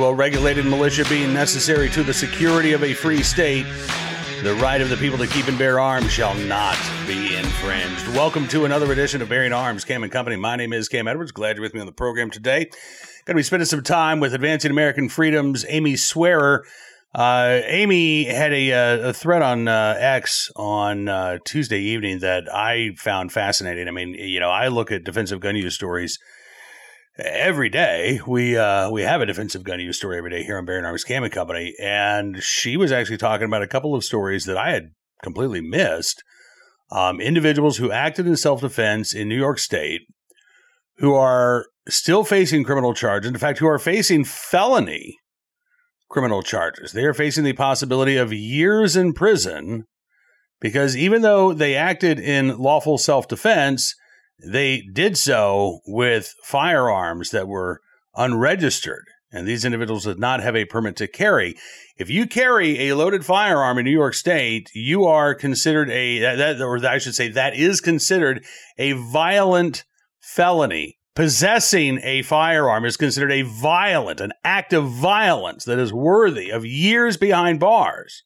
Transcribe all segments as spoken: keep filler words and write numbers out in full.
well-regulated militia being necessary to the security of a free state, the right of the people to keep and bear arms shall not be infringed. Welcome to another edition of Bearing Arms, Cam and Company. My name is Cam Edwards. Glad you're with me on the program today. Going to be spending some time with Advancing American Freedom's Amy Swearer. Uh, Amy had a, a thread on uh, X on uh, Tuesday evening that I found fascinating. I mean, you know, I look at defensive gun use stories every day. We uh, we have a defensive gun use story every day here on Bearing Arms Cam and Company, and she was actually talking about a couple of stories that I had completely missed. Um, individuals who acted in self-defense in New York State who are still facing criminal charges, in fact, who are facing felony criminal charges. They are facing the possibility of years in prison because even though they acted in lawful self-defense, they did so with firearms that were unregistered, and these individuals did not have a permit to carry. If you carry a loaded firearm in New York State, you are considered a, that, or I should say, that is considered a violent felony. Possessing a firearm is considered a violent, an act of violence that is worthy of years behind bars.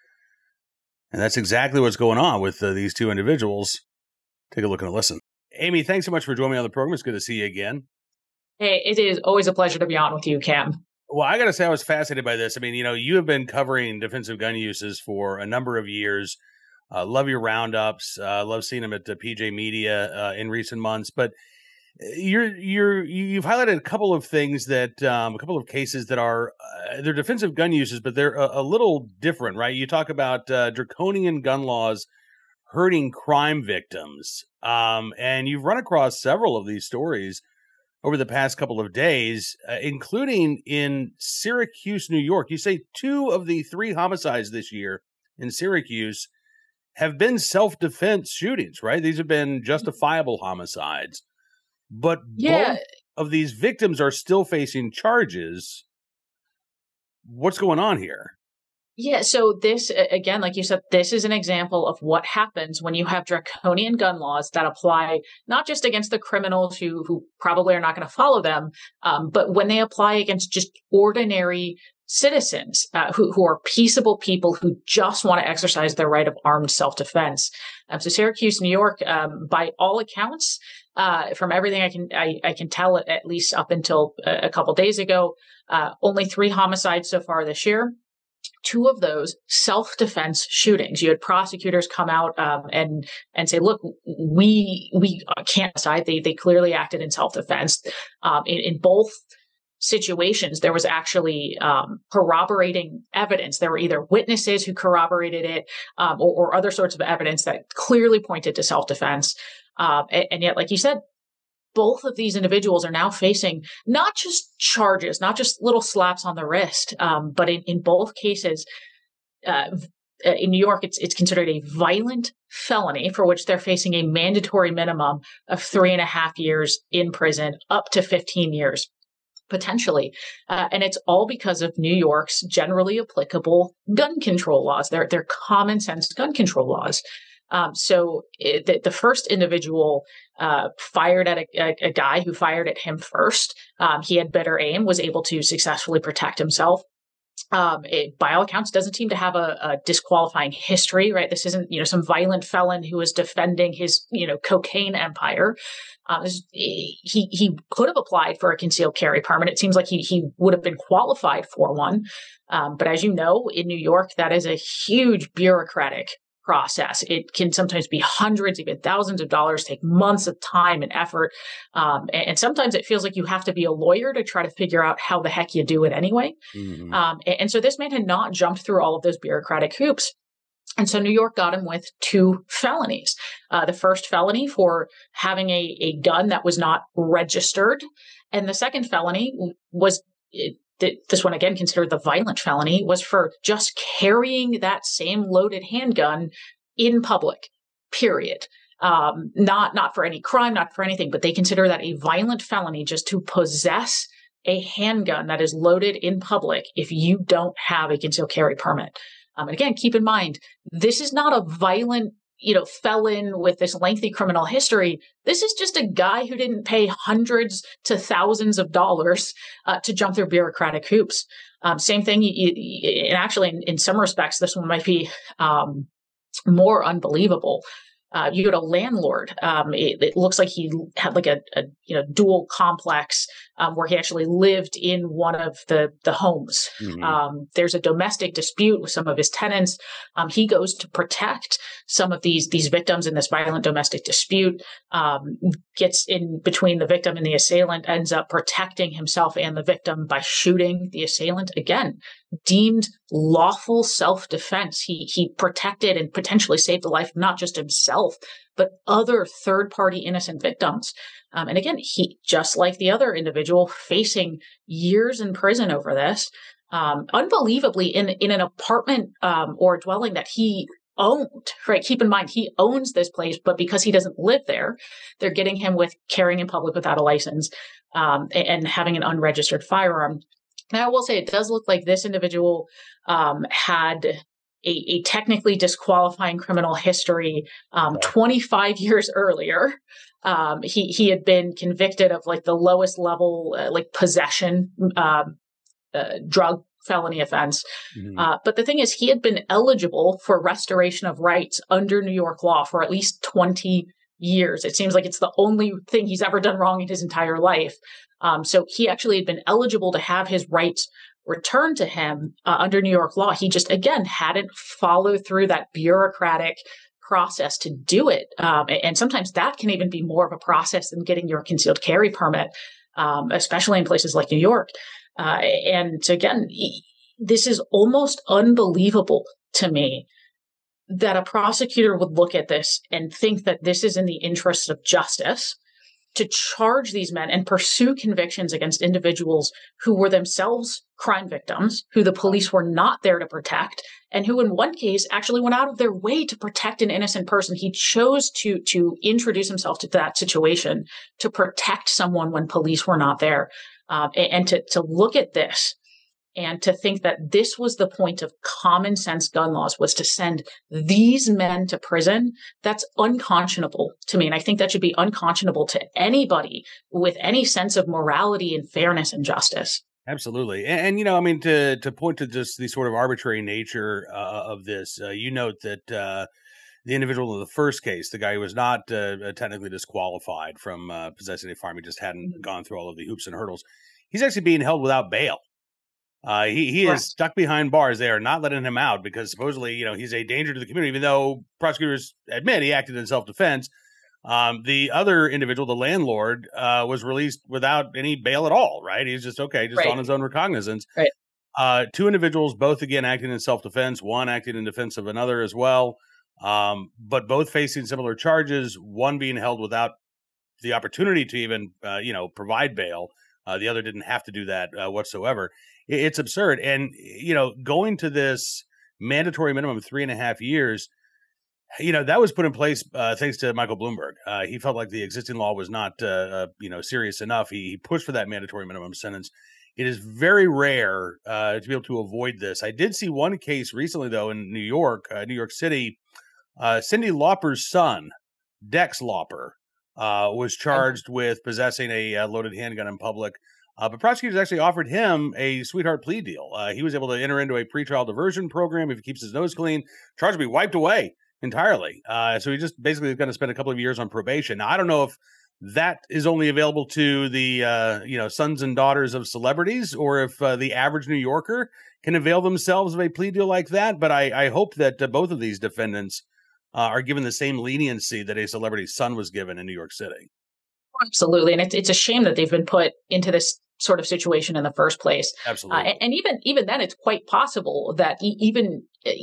And that's exactly what's going on with uh, these two individuals. Take a look and a listen. Amy, thanks so much for joining me on the program. It's good to see you again. Hey, it is always a pleasure to be on with you, Cam. Well, I got to say I was fascinated by this. I mean, you know, you have been covering defensive gun uses for a number of years. Uh, love your roundups. Uh, love seeing them at the P J Media uh, in recent months. But You're you're you've highlighted a couple of things that um, a couple of cases that are uh, they're defensive gun uses, but they're a, a little different, right? You talk about uh, draconian gun laws hurting crime victims, um, and you've run across several of these stories over the past couple of days, uh, including in Syracuse, New York. You say two of the three homicides this year in Syracuse have been self-defense shootings, right? These have been justifiable homicides. But yeah. both of these victims are still facing charges. What's going on here? Yeah, so this, again, like you said, this is an example of what happens when you have draconian gun laws that apply not just against the criminals who, who probably are not going to follow them, um, but when they apply against just ordinary citizens uh, who, who are peaceable people who just want to exercise their right of armed self-defense. Um, so Syracuse, New York, um, by all accounts, uh, from everything I can I, I can tell, at least up until a, a couple days ago, uh, only three homicides so far this year. Two of those self-defense shootings. You had prosecutors come out um, and and say, "Look, we we can't decide." They they clearly acted in self-defense. Um, in, in both situations, there was actually um, corroborating evidence. There were either witnesses who corroborated it um, or, or other sorts of evidence that clearly pointed to self-defense. Um, and, and yet, like you said, both of these individuals are now facing not just charges, not just little slaps on the wrist, um, but in, in both cases, uh, in New York, it's it's considered a violent felony for which they're facing a mandatory minimum of three and a half years in prison, up to fifteen years. Potentially. Uh, and it's all because of New York's generally applicable gun control laws. They're, they're common sense gun control laws. Um, so it, the, the first individual uh, fired at a, a, a guy who fired at him first. Um, he had better aim, was able to successfully protect himself. Um, it, by all accounts, doesn't seem to have a, a disqualifying history, right? This isn't, you know, some violent felon who is defending his, you know, cocaine empire. Um, he he could have applied for a concealed carry permit. It seems like he he would have been qualified for one. Um, but as you know, in New York, that is a huge bureaucratic process. It can sometimes be hundreds, even thousands of dollars, take months of time and effort. Um, and, and sometimes it feels like you have to be a lawyer to try to figure out how the heck you do it anyway. Mm-hmm. Um, and, and so this man had not jumped through all of those bureaucratic hoops. And so New York got him with two felonies. Uh, the first felony for having a, a gun that was not registered. And the second felony was, it, this one again considered the violent felony, was for just carrying that same loaded handgun in public, period. Um, not, not for any crime, not for anything, but they consider that a violent felony just to possess a handgun that is loaded in public if you don't have a concealed carry permit. Um, and again, keep in mind, this is not a violent you know, felon with this lengthy criminal history. This is just a guy who didn't pay hundreds to thousands of dollars uh, to jump through bureaucratic hoops. Um, same thing. You, you, and actually, in, in some respects, this one might be um, more unbelievable. Uh, you go to landlord. Um, it, it looks like he had like a, a you know dual complex um, where he actually lived in one of the the homes. Mm-hmm. Um, there's a domestic dispute with some of his tenants. Um, he goes to protect some of these these victims in this violent domestic dispute. Um, gets in between the victim and the assailant. Ends up protecting himself and the victim by shooting the assailant. Again, deemed lawful self-defense. He he protected and potentially saved the life of not just himself, but other third-party innocent victims. Um, and again, he, just like the other individual, facing years in prison over this, um, unbelievably in in an apartment um, or dwelling that he owned. Right? Keep in mind, he owns this place, but because he doesn't live there, they're getting him with carrying in public without a license um, and, and having an unregistered firearm. Now, I will say it does look like this individual um, had a, a technically disqualifying criminal history um, okay. twenty-five years earlier. Um, he he had been convicted of like the lowest level, uh, like possession, um, uh, drug felony offense. Mm-hmm. Uh, but the thing is, he had been eligible for restoration of rights under New York law for at least twenty years. It seems like it's the only thing he's ever done wrong in his entire life. Um, so he actually had been eligible to have his rights returned to him uh, under New York law. He just, again, hadn't followed through that bureaucratic process to do it. Um, and sometimes that can even be more of a process than getting your concealed carry permit, um, especially in places like New York. Uh, and again, this is almost unbelievable to me that a prosecutor would look at this and think that this is in the interest of justice to charge these men and pursue convictions against individuals who were themselves crime victims, who the police were not there to protect, and who in one case actually went out of their way to protect an innocent person. He chose to, to introduce himself to that situation to protect someone when police were not there. Um, and and to, to look at this and to think that this was the point of common sense gun laws, was to send these men to prison, that's unconscionable to me. And I think that should be unconscionable to anybody with any sense of morality and fairness and justice. Absolutely. And, and you know, I mean, to to point to just the sort of arbitrary nature uh, of this, uh, you note that uh, the individual in the first case, the guy who was not uh, technically disqualified from uh, possessing a firearm, he just hadn't mm-hmm. gone through all of the hoops and hurdles, he's actually being held without bail. Uh, he he right. is stuck behind bars. They are not letting him out because supposedly, you know, he's a danger to the community, even though prosecutors admit he acted in self-defense. Um, the other individual, the landlord, uh, was released without any bail at all, right? He's just, okay, just right. on his own recognizance. Right. Uh, two individuals, both again acting in self-defense, one acting in defense of another as well, um, but both facing similar charges, one being held without the opportunity to even, uh, you know, provide bail. Uh, the other didn't have to do that uh, whatsoever. It's absurd. And, you know, going to this mandatory minimum of three and a half years, you know, that was put in place uh, thanks to Michael Bloomberg. Uh, he felt like the existing law was not, uh, uh, you know, serious enough. He, he pushed for that mandatory minimum sentence. It is very rare uh, to be able to avoid this. I did see one case recently, though, in New York, uh, New York City. Uh, Cyndi Lauper's son, Dex Lauper, uh, was charged with possessing a uh, loaded handgun in public. Uh, but prosecutors actually offered him a sweetheart plea deal. Uh, he was able to enter into a pretrial diversion program. If he keeps his nose clean, charge will be wiped away entirely. Uh, so he just basically is going to spend a couple of years on probation. Now, I don't know if that is only available to the uh, you know sons and daughters of celebrities, or if uh, the average New Yorker can avail themselves of a plea deal like that. But I, I hope that uh, both of these defendants uh, are given the same leniency that a celebrity's son was given in New York City. Absolutely, and it's it's a shame that they've been put into this sort of situation in the first place. Absolutely. Uh, and, and even even then, it's quite possible that e- even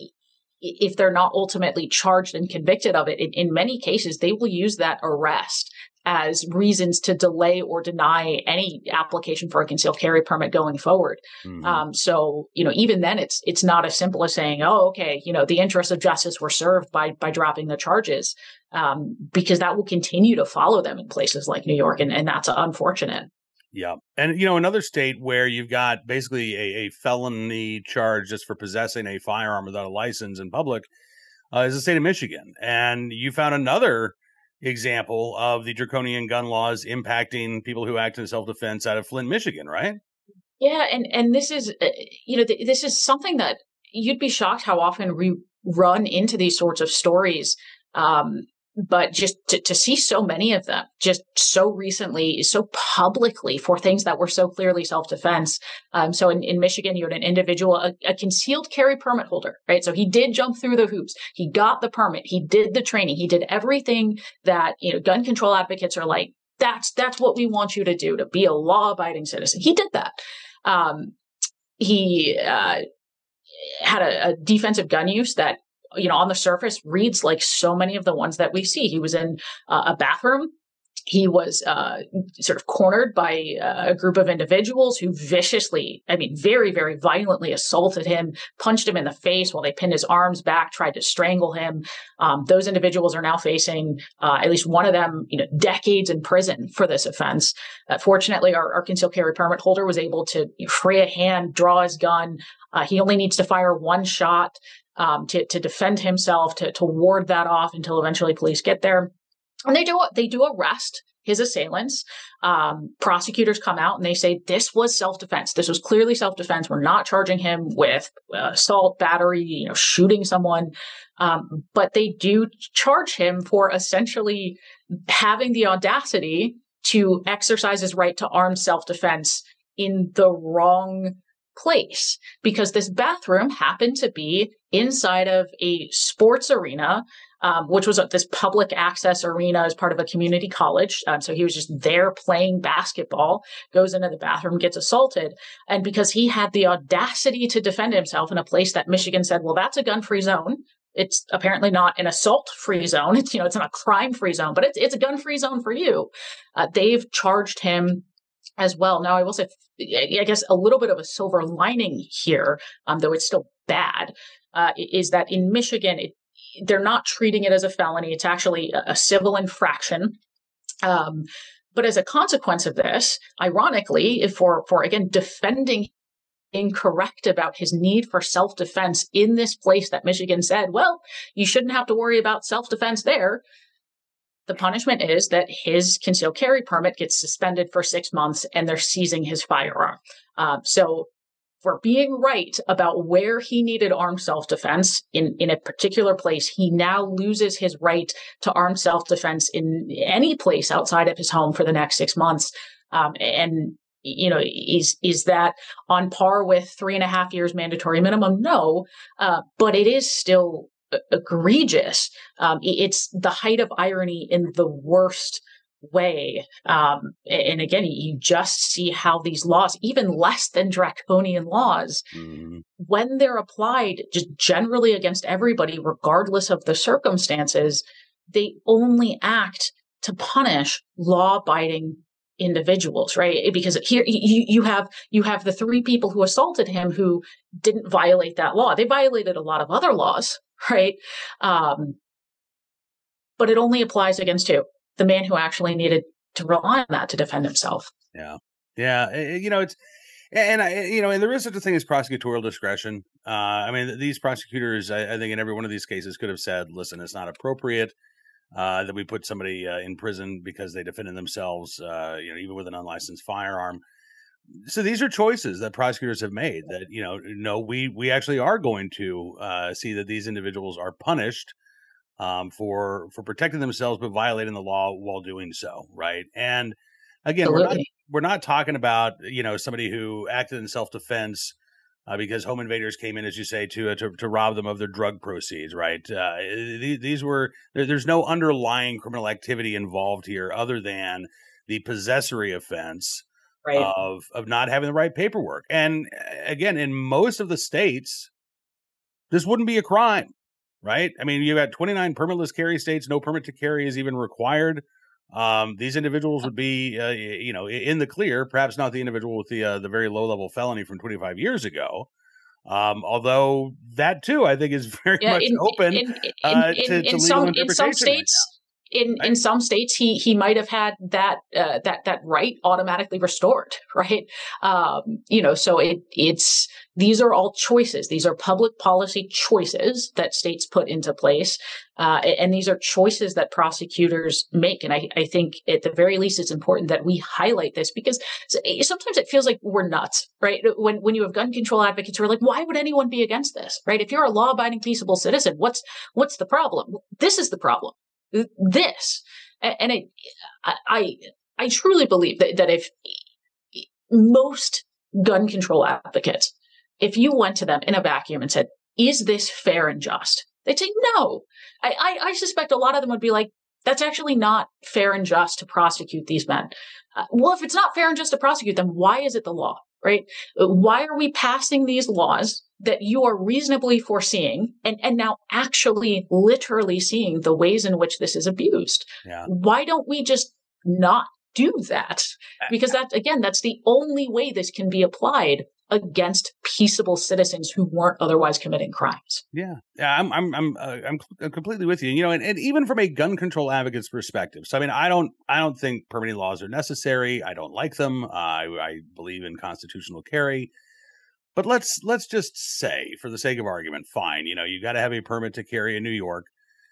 if they're not ultimately charged and convicted of it, in, in many cases, they will use that arrest as reasons to delay or deny any application for a concealed carry permit going forward. Mm-hmm. Um, so, you know, even then, it's it's not as simple as saying, oh, okay, you know, the interests of justice were served by by dropping the charges, um, because that will continue to follow them in places like New York, and, and that's unfortunate. Yeah. And, you know, another state where you've got basically a, a felony charge just for possessing a firearm without a license in public, uh, is the state of Michigan. And you found another example of the draconian gun laws impacting people who act in self-defense out of Flint, Michigan, right? Yeah, and and this is, uh, you know, th- this is something that you'd be shocked how often we run into these sorts of stories. Um, but just to, to see so many of them just so recently, so publicly for things that were so clearly self-defense. Um, so in, in Michigan, you had an individual, a, a concealed carry permit holder, right? So he did jump through the hoops. He got the permit. He did the training. He did everything that, you know, gun control advocates are like, that's, that's what we want you to do, to be a law-abiding citizen. He did that. Um, he, uh, had a, a defensive gun use that, you know, on the surface reads like so many of the ones that we see. He was in uh, a bathroom. He was uh, sort of cornered by uh, a group of individuals who viciously, I mean, very, very violently assaulted him, punched him in the face while they pinned his arms back, tried to strangle him. Um, those individuals are now facing, uh, at least one of them, you know, decades in prison for this offense. Uh, fortunately, our, our concealed carry permit holder was able to free a hand, draw his gun. Uh, he only needs to fire one shot um, to, to defend himself, to, to ward that off until eventually police get there. And they do they do arrest his assailants. Um, prosecutors come out and they say this was self-defense. This was clearly self-defense. We're not charging him with uh, assault, battery, you know, shooting someone. Um, but they do charge him for essentially having the audacity to exercise his right to armed self-defense in the wrong place, because this bathroom happened to be inside of a sports arena, um, which was this public access arena as part of a community college. Um, so he was just there playing basketball, goes into the bathroom, gets assaulted. And because he had the audacity to defend himself in a place that Michigan said, well, that's a gun-free zone. It's apparently not an assault-free zone. It's, you know, it's not a crime-free zone, but it's, it's a gun-free zone for you. Uh, they've charged him as well. Now, I will say, I guess a little bit of a silver lining here, um, though it's still bad, uh, is that in Michigan, it, they're not treating it as a felony. It's actually a, a civil infraction. Um, but as a consequence of this, ironically, if for, for again, defending incorrect about his need for self-defense in this place that Michigan said, well, you shouldn't have to worry about self-defense there. The punishment is that his concealed carry permit gets suspended for six months and they're seizing his firearm. Uh, so for being right about where he needed armed self-defense in, in a particular place, he now loses his right to armed self-defense in any place outside of his home for the next six months. Um, and, you know, is is that on par with three and a half years mandatory minimum? No, uh, but it is still egregious. Um, it's the height of irony in the worst way. Um, and again, you just see how these laws, even less than draconian laws, mm-hmm. when they're applied just generally against everybody, regardless of the circumstances, they only act to punish law-abiding individuals, right? Because here you, you have you have the three people who assaulted him who didn't violate that law. They violated a lot of other laws, right? Um, but it only applies against who? The man who actually needed to rely on that to defend himself. Yeah, yeah. You know, it's and I, you know, and there is such a thing as prosecutorial discretion. Uh, I mean, these prosecutors, I, I think, in every one of these cases, could have said, "Listen, it's not appropriate uh, that we put somebody uh, in prison because they defended themselves, uh, you know, even with an unlicensed firearm." So these are choices that prosecutors have made. That you know, no, we we actually are going to uh, see that these individuals are punished um, for for protecting themselves but violating the law while doing so, right? And again, Absolutely. we're not we're not talking about you know somebody who acted in self defense uh, because home invaders came in, as you say, to uh, to, to rob them of their drug proceeds, right? Uh, these, these were there, there's no underlying criminal activity involved here other than the possessory offense. Right. Of of not having the right paperwork. And again, in most of the states, this wouldn't be a crime, right? I mean, you've got twenty-nine permitless carry states. No permit to carry is even required. Um, these individuals would be, uh, you know, in the clear, perhaps not the individual with the uh, the very low-level felony from twenty-five years ago. Um, although that, too, I think is very yeah, much in, open in, in, uh, in, to, in, to legal some, interpretation. In some states, in in some states, he he might have had that uh, that that right automatically restored, right? Um, you know, so it it's these are all choices. These are public policy choices that states put into place, uh, and these are choices that prosecutors make. And I, I think at the very least, it's important that we highlight this, because sometimes it feels like we're nuts, right? When when you have gun control advocates who are like, why would anyone be against this, right? If you're a law-abiding, peaceable citizen, what's what's the problem? This is the problem. This, and it, I I truly believe that that if most gun control advocates, if you went to them in a vacuum and said, is this fair and just? They'd say, no. I, I, I suspect a lot of them would be like, that's actually not fair and just to prosecute these men. Uh, well, if it's not fair and just to prosecute them, why is it the law, right? Why are we passing these laws that you are reasonably foreseeing and, and now actually literally seeing the ways in which this is abused? Yeah. Why don't we just not do that? Because that, again, that's the only way this can be applied against peaceable citizens who weren't otherwise committing crimes. Yeah, yeah, I'm, I'm, I'm, uh, I'm, I'm completely with you. You know, and, and even from a gun control advocate's perspective, so I mean, I don't, I don't think permitting laws are necessary. I don't like them. Uh, I, I believe in constitutional carry. But let's let's just say, for the sake of argument, fine. You know, you got to have a permit to carry in New York.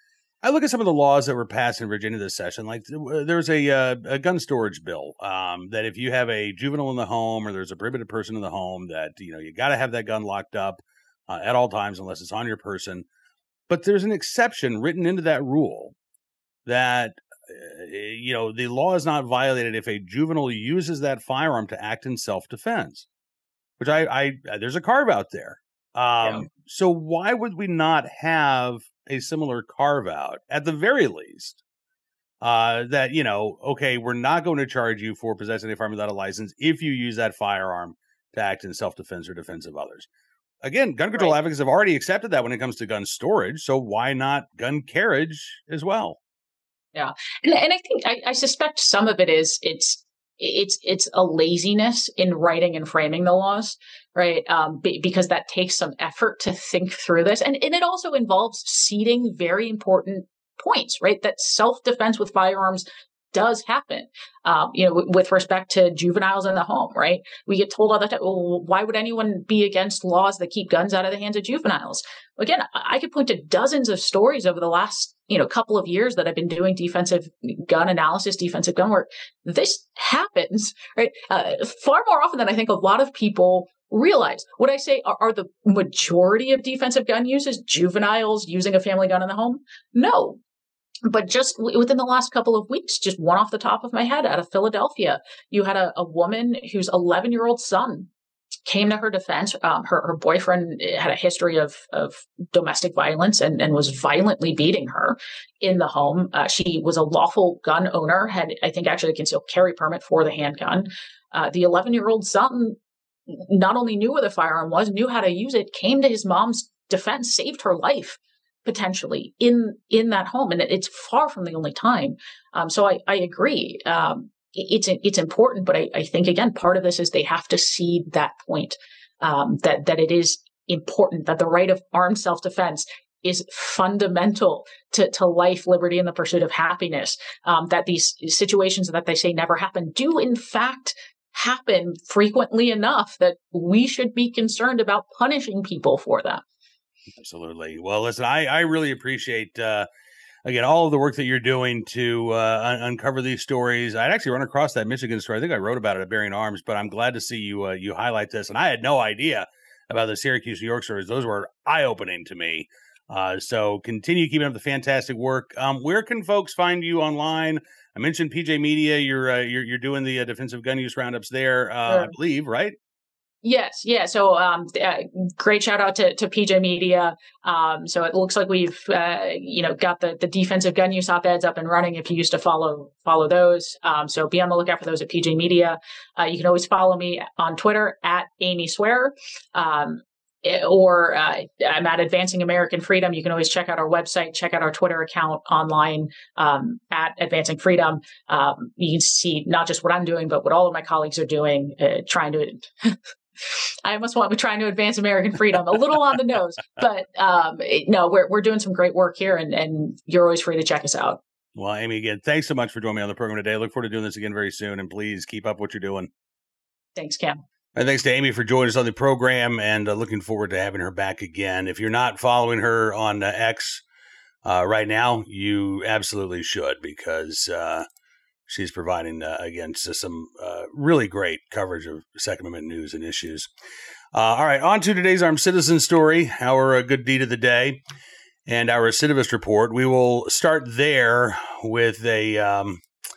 I look at some of the laws that were passed in Virginia this session. Like there was a, uh, a gun storage bill um, that if you have a juvenile in the home or there's a prohibited person in the home, that, you know, you got to have that gun locked up uh, at all times unless it's on your person. But there's an exception written into that rule that, uh, you know, the law is not violated if a juvenile uses that firearm to act in self-defense, which I, I there's a carve out there. Um, yeah. So why would we not have a similar carve out at the very least, uh, that, you know, okay, we're not going to charge you for possessing a firearm without a license if you use that firearm to act in self-defense or defense of others. Again, gun control right. advocates have already accepted that when it comes to gun storage. So why not gun carriage as well? Yeah. And, and I think, I, I suspect some of it is it's, It's it's a laziness in writing and framing the laws, right? Um, b- because that takes some effort to think through this. And, and it also involves ceding very important points, right? That self-defense with firearms does happen, um, you know, w- with respect to juveniles in the home, right? We get told all the time, well, why would anyone be against laws that keep guns out of the hands of juveniles? Again, I, I could point to dozens of stories over the last you know, couple of years that I've been doing defensive gun analysis, defensive gun work. This happens, right? Uh, far more often than I think a lot of people realize. What I say are, are the majority of defensive gun uses juveniles using a family gun in the home? No. But just w- within the last couple of weeks, just one off the top of my head, out of Philadelphia, you had a, a woman whose eleven-year-old son came to her defense. Um, her, her boyfriend had a history of, of domestic violence and, and was violently beating her in the home. Uh, she was a lawful gun owner, had, I think, actually a concealed carry permit for the handgun. Uh, the eleven-year-old son not only knew where the firearm was, knew how to use it, came to his mom's defense, saved her life potentially in in that home. And it, it's far from the only time. Um, so I, I agree. Um, It's it's important, but I, I think, again, part of this is they have to see that point, um, that, that it is important, that the right of armed self-defense is fundamental to, to life, liberty, and the pursuit of happiness, um, that these situations that they say never happen do, in fact, happen frequently enough that we should be concerned about punishing people for them. Absolutely. Well, listen, I, I really appreciate uh Again, all of the work that you're doing to uh, un- uncover these stories. I'd actually run across that Michigan story. I think I wrote about it at Bearing Arms, but I'm glad to see you uh, you highlight this. And I had no idea about the Syracuse, New York stories. Those were eye-opening to me. Uh, so continue keeping up the fantastic work. Um, where can folks find you online? I mentioned P J Media. You're uh, you're, you're doing the uh, defensive gun use roundups there, uh, sure. I believe, right? Yes. Yeah. So, um, uh, great shout out to, to P J Media. Um, so it looks like we've, uh, you know, got the, the defensive gun use op-eds up and running if you used to follow, follow those. Um, so be on the lookout for those at P J Media. Uh, you can always follow me on Twitter at Amy Swearer. Um, or, uh, I'm at Advancing American Freedom. You can always check out our website, check out our Twitter account online, um, at Advancing Freedom. Um, you can see not just what I'm doing, but what all of my colleagues are doing, uh, trying to, I almost want to be trying to advance American freedom, a little on the nose, but um, no, we're we're doing some great work here, and, and you're always free to check us out. Well, Amy, again, thanks so much for joining me on the program today. I look forward to doing this again very soon, and please keep up what you're doing. Thanks, Cam. And thanks to Amy for joining us on the program, and uh, looking forward to having her back again. If you're not following her on uh, X uh, right now, you absolutely should, because uh, she's providing, uh, again, some uh, really great coverage of Second Amendment news and issues. Uh, all right, on to today's Armed Citizen story, our uh, good deed of the day, and our recidivist report. We will start there with a um,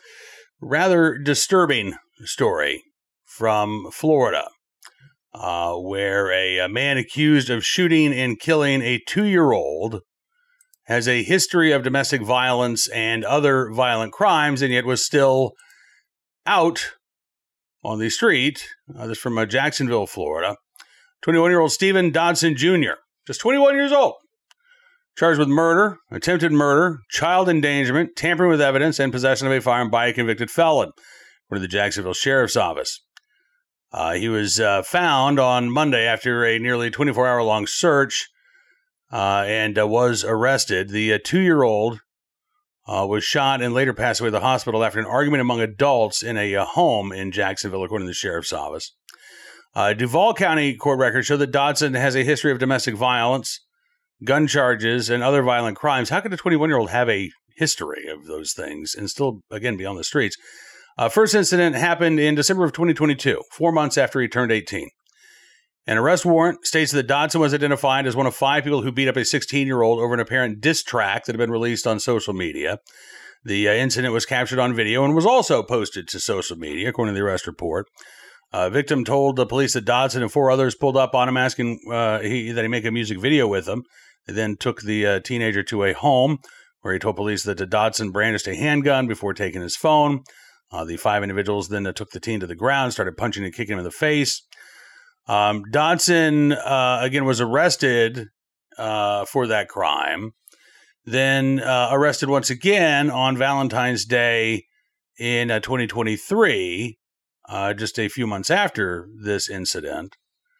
rather disturbing story from Florida, uh, where a, a man accused of shooting and killing a two-year-old has a history of domestic violence and other violent crimes, and yet was still out on the street. Uh, this is from uh, Jacksonville, Florida. twenty-one-year-old Stephen Dodson Junior, just twenty-one years old, charged with murder, attempted murder, child endangerment, tampering with evidence, and possession of a firearm by a convicted felon, according to the Jacksonville Sheriff's Office. Uh, he was uh, found on Monday after a nearly twenty-four hour long search uh, and uh, was arrested. The uh, two-year-old uh, was shot and later passed away at the hospital after an argument among adults in a uh, home in Jacksonville, according to the Sheriff's Office. Uh, Duval County court records show that Dodson has a history of domestic violence, gun charges, and other violent crimes. How could a twenty-one-year-old have a history of those things and still, again, be on the streets? Uh, first incident happened in December of twenty twenty-two, four months after he turned eighteen. An arrest warrant states that Dodson was identified as one of five people who beat up a sixteen-year-old over an apparent diss track that had been released on social media. The uh, incident was captured on video and was also posted to social media, according to the arrest report. Uh, victim told the police that Dodson and four others pulled up on him, asking uh, he, that he make a music video with them. They then took the uh, teenager to a home where he told police that Dodson brandished a handgun before taking his phone. Uh, the five individuals then uh, took the teen to the ground, started punching and kicking him in the face. Um, Dodson, uh, again, was arrested uh, for that crime, then uh, arrested once again on Valentine's Day in uh, twenty twenty-three, uh, just a few months after this incident,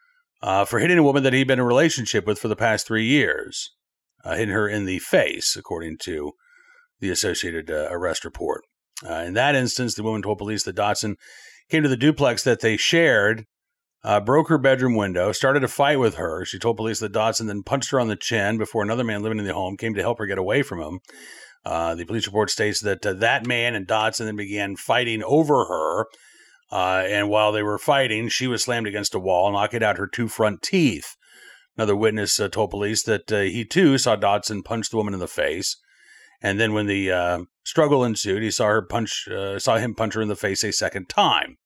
uh, for hitting a woman that he'd been in a relationship with for the past three years, uh, hitting her in the face, according to the Associated uh, arrest report. Uh, in that instance, the woman told police that Dodson came to the duplex that they shared, uh, broke her bedroom window, started a fight with her. She told police that Dodson then punched her on the chin before another man living in the home came to help her get away from him. Uh, the police report states that uh, that man and Dodson then began fighting over her, uh, and while they were fighting, she was slammed against a wall, knocking out her two front teeth. Another witness uh, told police that uh, he too saw Dodson punch the woman in the face. And then when the uh, struggle ensued, he saw her punch, uh, saw him punch her in the face a second time.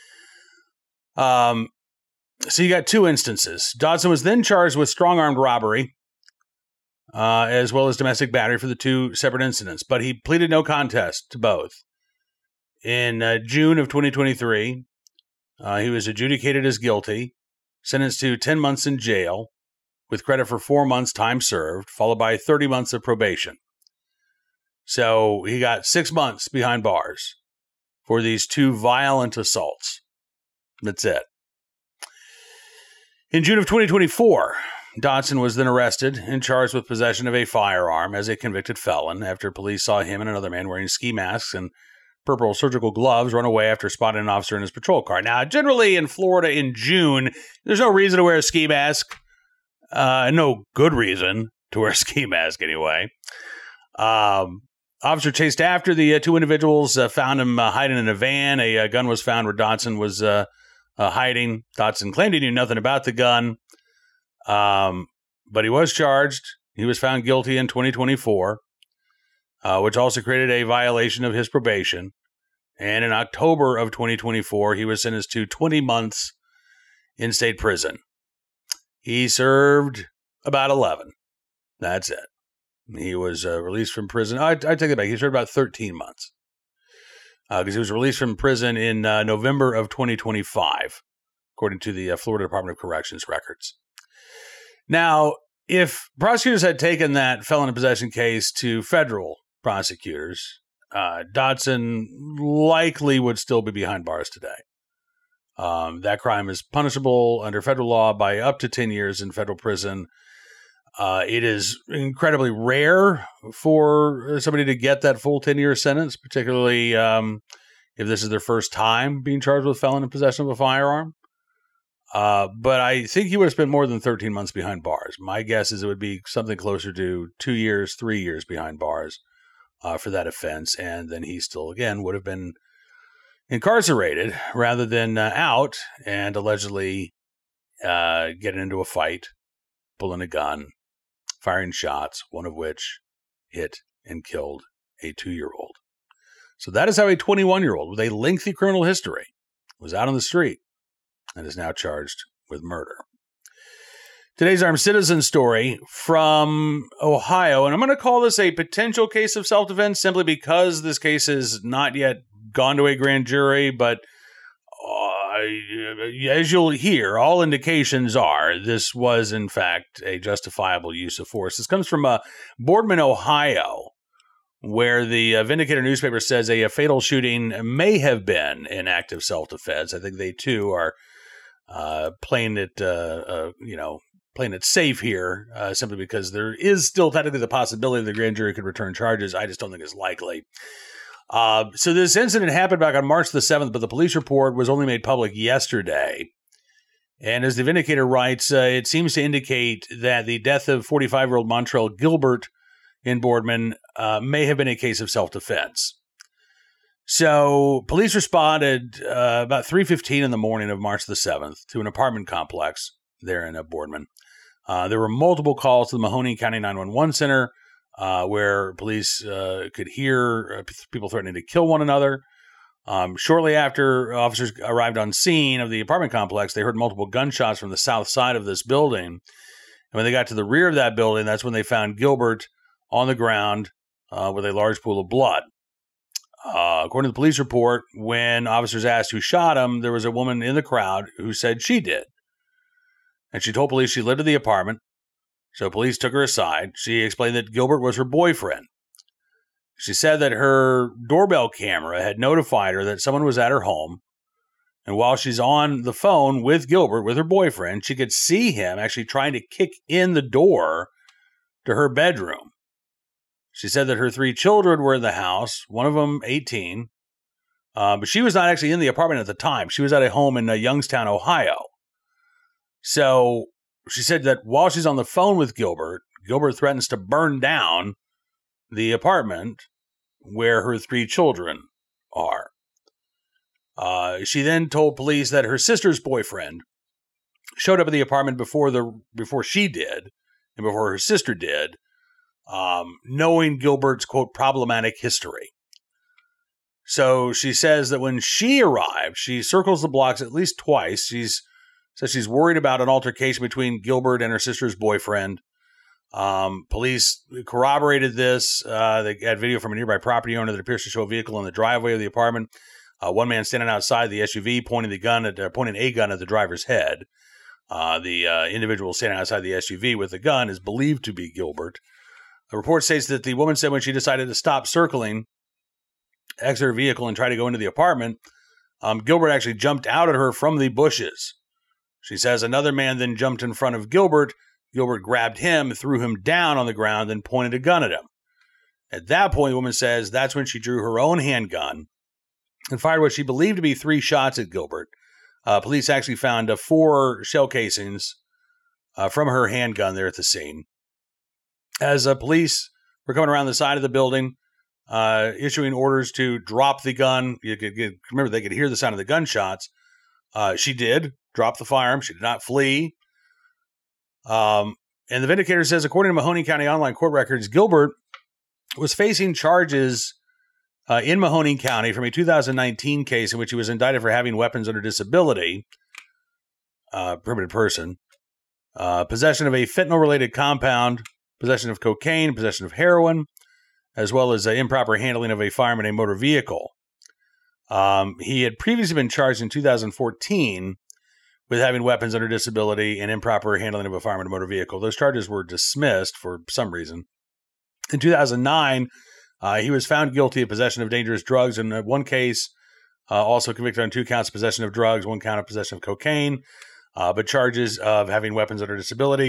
Um, so you got two instances. Dodson was then charged with strong-armed robbery, uh, as well as domestic battery for the two separate incidents, but he pleaded no contest to both. In uh, June of twenty twenty-three, uh, he was adjudicated as guilty, sentenced to ten months in jail, with credit for four months time served, followed by thirty months of probation. So he got six months behind bars for these two violent assaults. That's it. In June of twenty twenty-four, Dodson was then arrested and charged with possession of a firearm as a convicted felon after police saw him and another man wearing ski masks and purple surgical gloves run away after spotting an officer in his patrol car. Now, generally in Florida in June, there's no reason to wear a ski mask. Uh, no good reason to wear a ski mask anyway. Um, officer chased after the uh, two individuals, uh, found him uh, hiding in a van. A, a gun was found where Dodson was uh, uh, hiding. Dodson claimed he knew nothing about the gun, um, but he was charged. He was found guilty in twenty twenty-four, uh, which also created a violation of his probation. And in October of twenty twenty-four, he was sentenced to twenty months in state prison. He served about eleven. That's it. He was uh, released from prison. I, I take it back. He served about thirteen months because uh, he was released from prison in uh, November of twenty twenty-five, according to the uh, Florida Department of Corrections records. Now, if prosecutors had taken that felon in possession case to federal prosecutors, uh, Dodson likely would still be behind bars today. Um, that crime is punishable under federal law by up to ten years in federal prison. Uh, it is incredibly rare for somebody to get that full ten-year sentence, particularly um, if this is their first time being charged with felon in possession of a firearm. Uh, but I think he would have spent more than thirteen months behind bars. My guess is it would be something closer to two years, three years behind bars uh, for that offense. And then he still, again, would have been incarcerated rather than uh, out and allegedly uh, getting into a fight, pulling a gun, firing shots, one of which hit and killed a two-year-old. So that is how a twenty-one-year-old with a lengthy criminal history was out on the street and is now charged with murder. Today's Armed Citizen story from Ohio, and I'm going to call this a potential case of self-defense simply because this case has not yet gone to a grand jury, but uh, as you'll hear, all indications are this was, in fact, a justifiable use of force. This comes from uh, Boardman, Ohio, where the uh, Vindicator newspaper says a, a fatal shooting may have been an act of self-defense. I think they, too, are uh, playing it, uh, uh, you know, playing it safe here, uh, simply because there is still technically the possibility the grand jury could return charges. I just don't think it's likely. Uh, so this incident happened back on March the seventh, but the police report was only made public yesterday. And as the Vindicator writes, uh, it seems to indicate that the death of forty-five-year-old Montrell Gilbert in Boardman uh, may have been a case of self-defense. So police responded uh, about three fifteen in the morning of March the seventh to an apartment complex there in uh, Boardman. Uh, there were multiple calls to the Mahoning County nine one one Center uh, where police uh, could hear uh, people threatening to kill one another. Um, shortly after officers arrived on scene of the apartment complex, they heard multiple gunshots from the south side of this building. And when they got to the rear of that building, that's when they found Gilbert on the ground uh, with a large pool of blood. Uh, according to the police report, when officers asked who shot him, there was a woman in the crowd who said she did. And she told police she lived in the apartment, so police took her aside. She explained that Gilbert was her boyfriend. She said that her doorbell camera had notified her that someone was at her home, and while she's on the phone with Gilbert, with her boyfriend, she could see him actually trying to kick in the door to her bedroom. She said that her three children were in the house, one of them eighteen, uh, but she was not actually in the apartment at the time. She was at a home in uh, Youngstown, Ohio. So she said that while she's on the phone with Gilbert, Gilbert threatens to burn down the apartment where her three children are. Uh, she then told police that her sister's boyfriend showed up at the apartment before the before she did and before her sister did, um, knowing Gilbert's, quote, problematic history. So she says that when she arrived, she circles the blocks at least twice. She's says she's worried about an altercation between Gilbert and her sister's boyfriend. Um, police corroborated this. Uh, they had video from a nearby property owner that appears to show a vehicle in the driveway of the apartment. Uh, one man standing outside the S U V pointing the gun at uh, pointing a gun at the driver's head. Uh, the uh, individual standing outside the S U V with the gun is believed to be Gilbert. The report states that the woman said when she decided to stop circling, exit her vehicle, and try to go into the apartment, um, Gilbert actually jumped out at her from the bushes. She says another man then jumped in front of Gilbert. Gilbert grabbed him, threw him down on the ground, and pointed a gun at him. At that point, the woman says that's when she drew her own handgun and fired what she believed to be three shots at Gilbert. Uh, police actually found uh, four shell casings uh, from her handgun there at the scene. As uh, police were coming around the side of the building, uh, issuing orders to drop the gun, you could get, remember they could hear the sound of the gunshots. Uh, she did drop the firearm. She did not flee. Um, and the Vindicator says, according to Mahoning County online court records, Gilbert was facing charges uh, in Mahoning County from a two thousand nineteen case in which he was indicted for having weapons under disability, uh, permitted person, uh, possession of a fentanyl-related compound, possession of cocaine, possession of heroin, as well as uh, improper handling of a firearm in a motor vehicle. Um, he had previously been charged in two thousand fourteen with having weapons under disability and improper handling of a firearm in a motor vehicle. Those charges were dismissed for some reason. In two thousand nine, uh, he was found guilty of possession of dangerous drugs in one case, uh, also convicted on two counts of possession of drugs, one count of possession of cocaine, uh, but charges of having weapons under disability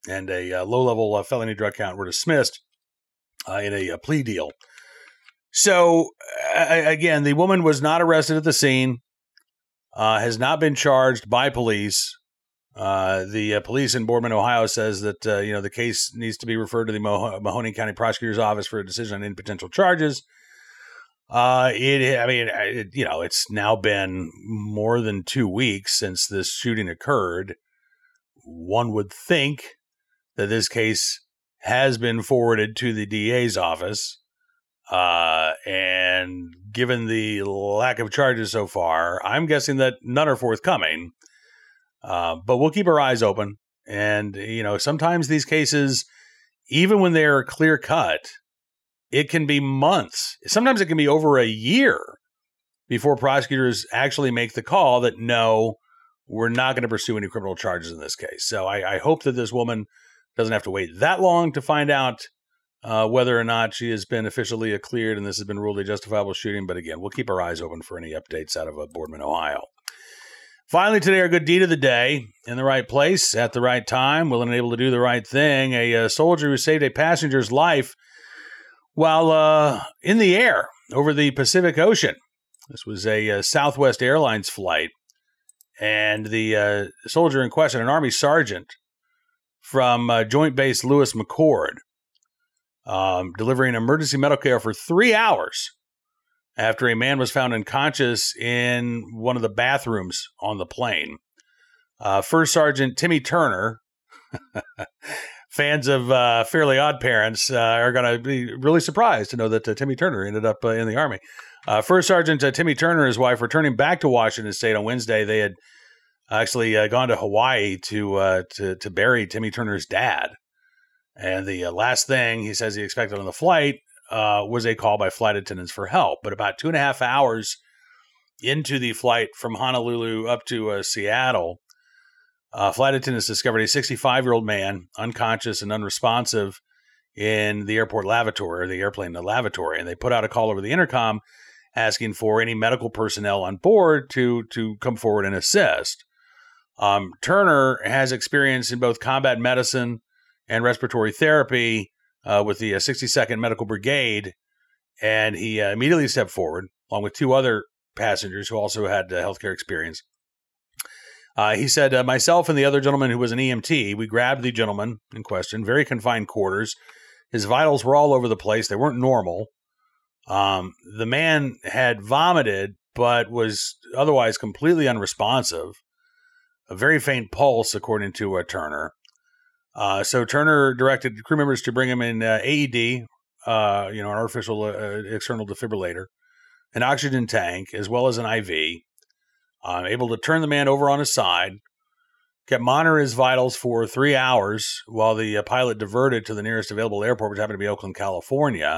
and a uh, low-level uh, felony drug count were dismissed uh, in a, a plea deal. So, uh, again, the woman was not arrested at the scene, uh, has not been charged by police. Uh, the uh, police in Boardman, Ohio says that, uh, you know, the case needs to be referred to the Mah- Mahoning County Prosecutor's Office for a decision on any potential charges. Uh, it, I mean, it, you know, it's now been more than two weeks since this shooting occurred. One would think that this case has been forwarded to the D A's office. Uh, and given the lack of charges so far, I'm guessing that none are forthcoming. Uh, but we'll keep our eyes open. And, you know, sometimes these cases, even when they're clear cut, it can be months. Sometimes it can be over a year before prosecutors actually make the call that, no, we're not going to pursue any criminal charges in this case. So I, I hope that this woman doesn't have to wait that long to find out uh, whether or not she has been officially cleared and this has been ruled a justifiable shooting. But again, we'll keep our eyes open for any updates out of uh, Boardman, Ohio. Finally, today, our good deed of the day, in the right place, at the right time, willing and able to do the right thing. A, a soldier who saved a passenger's life while uh, in the air over the Pacific Ocean. This was a, a Southwest Airlines flight, and the uh, soldier in question, an Army sergeant from uh, Joint Base Lewis McChord, um, delivering emergency medical care for three hours after a man was found unconscious in one of the bathrooms on the plane. Uh, First Sergeant Timmy Turner, fans of uh, Fairly Odd Parents uh, are going to be really surprised to know that uh, Timmy Turner ended up uh, in the Army. Uh, First Sergeant uh, Timmy Turner and his wife returning back to Washington State on Wednesday. They had actually uh, gone to Hawaii to, uh, to to bury Timmy Turner's dad. And the uh, last thing he says he expected on the flight uh, was a call by flight attendants for help. But about two and a half hours into the flight from Honolulu up to uh, Seattle, uh, flight attendants discovered a sixty-five-year-old man unconscious and unresponsive in the airport lavatory, or the airplane the lavatory. And they put out a call over the intercom asking for any medical personnel on board to, to come forward and assist. Um, Turner has experience in both combat medicine and respiratory therapy uh, with the uh, sixty-second Medical Brigade, and he uh, immediately stepped forward, along with two other passengers who also had uh, healthcare experience. Uh, he said, uh, myself and the other gentleman who was an E M T, we grabbed the gentleman in question, very confined quarters. His vitals were all over the place. They weren't normal. Um, the man had vomited, but was otherwise completely unresponsive. A very faint pulse, according to uh, Turner. Uh, so Turner directed crew members to bring him in uh, A E D, uh, you know, an artificial uh, external defibrillator, an oxygen tank, as well as an I V. Uh, able to turn the man over on his side, kept monitoring his vitals for three hours while the uh, pilot diverted to the nearest available airport, which happened to be Oakland, California.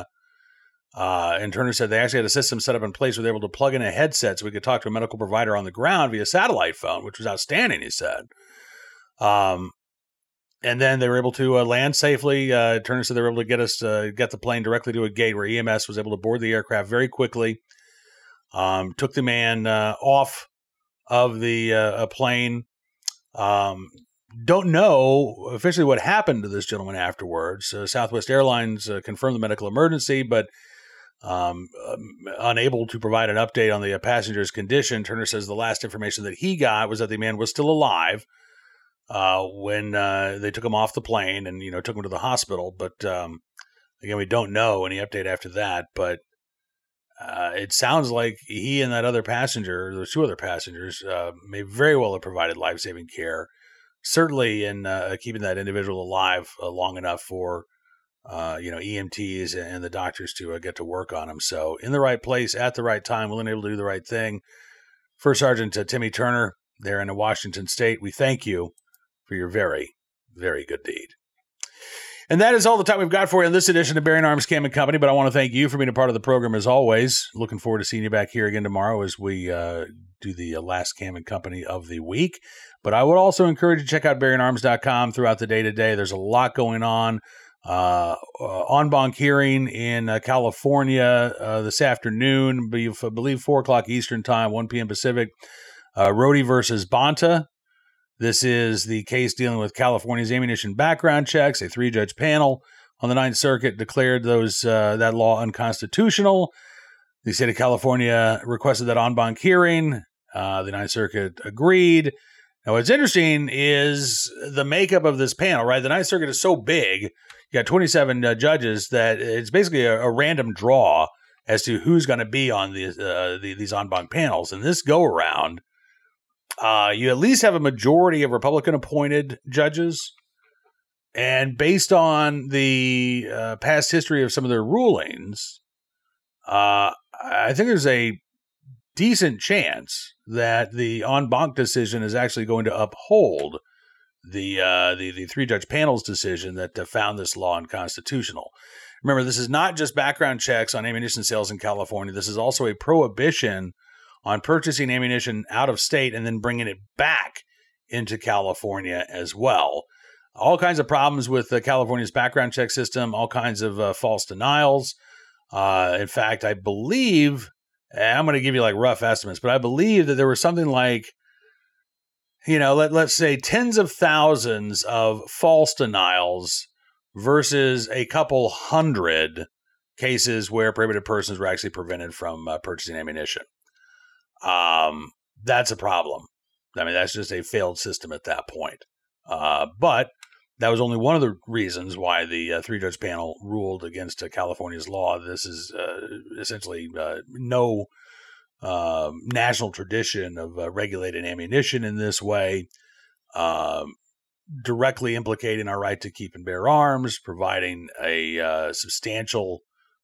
Uh, and Turner said they actually had a system set up in place where they were able to plug in a headset so we could talk to a medical provider on the ground via satellite phone, which was outstanding, he said. Um, and then they were able to uh, land safely. Uh, Turner said they were able to get us uh, get the plane directly to a gate where E M S was able to board the aircraft very quickly. Um, took the man uh, off of the uh, plane. Um, don't know officially what happened to this gentleman afterwards. Uh, Southwest Airlines uh, confirmed the medical emergency, but um, um, unable to provide an update on the uh, passenger's condition. Turner says the last information that he got was that the man was still alive uh, when uh, they took him off the plane and, you know, took him to the hospital. But um, again, we don't know any update after that. But uh, it sounds like he and that other passenger, those two other passengers, uh, may very well have provided life-saving care. Certainly in uh, keeping that individual alive uh, long enough for, uh, you know, E M Ts and the doctors to uh, get to work on him. So in the right place at the right time, willing and able to do the right thing. First Sergeant uh, Timmy Turner there in Washington State, we thank you for your very, very good deed. And that is all the time we've got for you in this edition of Bearing Arms Cam and Company. But I want to thank you for being a part of the program as always. Looking forward to seeing you back here again tomorrow as we uh, do the uh, last Cam and Company of the week. But I would also encourage you to check out bearing arms dot com throughout the day today. There's a lot going on. Uh, uh, en banc hearing in uh, California uh, this afternoon, I believe four o'clock Eastern time, one p.m. Pacific. Uh, Rody versus Bonta This is the case dealing with California's ammunition background checks. A three-judge panel on the Ninth Circuit declared those uh, that law unconstitutional. The state of California requested that en banc hearing. Uh, the Ninth Circuit agreed. Now, what's interesting is the makeup of this panel, right? The Ninth Circuit is so big, you got twenty-seven uh, judges, that it's basically a, a random draw as to who's going to be on the, uh, the, these en banc panels. And this go-around, uh, you at least have a majority of Republican-appointed judges. And based on the uh, past history of some of their rulings, uh, I think there's a decent chance that the en banc decision is actually going to uphold the uh, the, the three-judge panel's decision that uh, found this law unconstitutional. Remember, this is not just background checks on ammunition sales in California. This is also a prohibition on purchasing ammunition out of state and then bringing it back into California as well. All kinds of problems with uh, California's background check system, all kinds of uh, false denials. Uh, in fact, I believe, I'm going to give you like rough estimates, but I believe that there was something like, you know, let, let's say tens of thousands of false denials versus a couple hundred cases where prohibited persons were actually prevented from uh, purchasing ammunition. Um, that's a problem. I mean, that's just a failed system at that point. Uh, but that was only one of the reasons why the uh, three-judge panel ruled against uh, California's law. This is uh, essentially uh, no uh, national tradition of uh, regulating ammunition in this way, um, directly implicating our right to keep and bear arms, providing a uh, substantial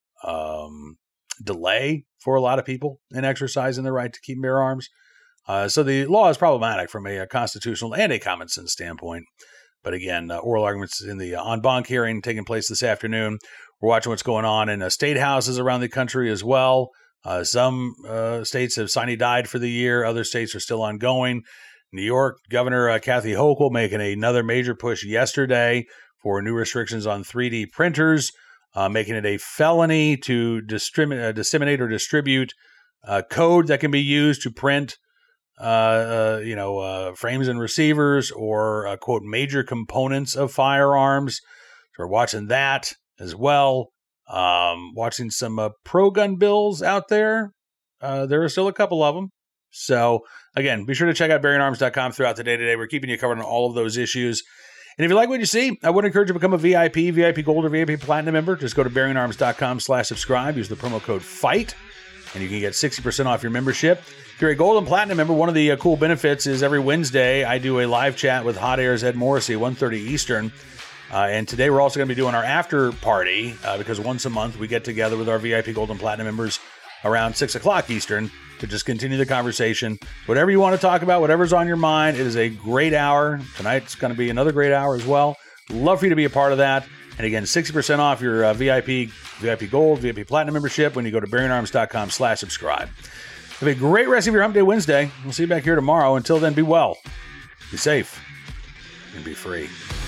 um, delay for a lot of people in exercising their right to keep and bear arms. Uh, so the law is problematic from a, a constitutional and a common sense standpoint. But again, uh, oral arguments in the uh, en banc hearing taking place this afternoon. We're watching what's going on in uh, state houses around the country as well. Uh, some uh, states have sine died for the year. Other states are still ongoing. New York Governor uh, Kathy Hochul making another major push yesterday for new restrictions on three D printers, uh, making it a felony to distrib- uh, disseminate or distribute uh, code that can be used to print Uh, uh, you know, uh, frames and receivers or, uh, quote, major components of firearms. So we're watching that as well. Um, watching some uh, pro-gun bills out there. Uh, there are still a couple of them. So, again, be sure to check out Bearing Arms dot com throughout the day today. We're keeping you covered on all of those issues. And if you like what you see, I would encourage you to become a V I P, V I P Gold, or V I P Platinum member. Just go to Bearing Arms dot com slash subscribe. Use the promo code FIGHT, and you can get sixty percent off your membership. If you're a Gold and Platinum member, one of the uh, cool benefits is every Wednesday I do a live chat with Hot Air's Ed Morrissey, one thirty Eastern. Uh, and today we're also going to be doing our after party uh, because once a month we get together with our V I P Gold and Platinum members around six o'clock Eastern to just continue the conversation. Whatever you want to talk about, whatever's on your mind, it is a great hour. Tonight's going to be another great hour as well. Love for you to be a part of that. And again, sixty percent off your uh, V I P, V I P Gold, V I P Platinum membership when you go to Bearing Arms dot com slash subscribe. Have a great rest of your Hump Day Wednesday. We'll see you back here tomorrow. Until then, be well, be safe, and be free.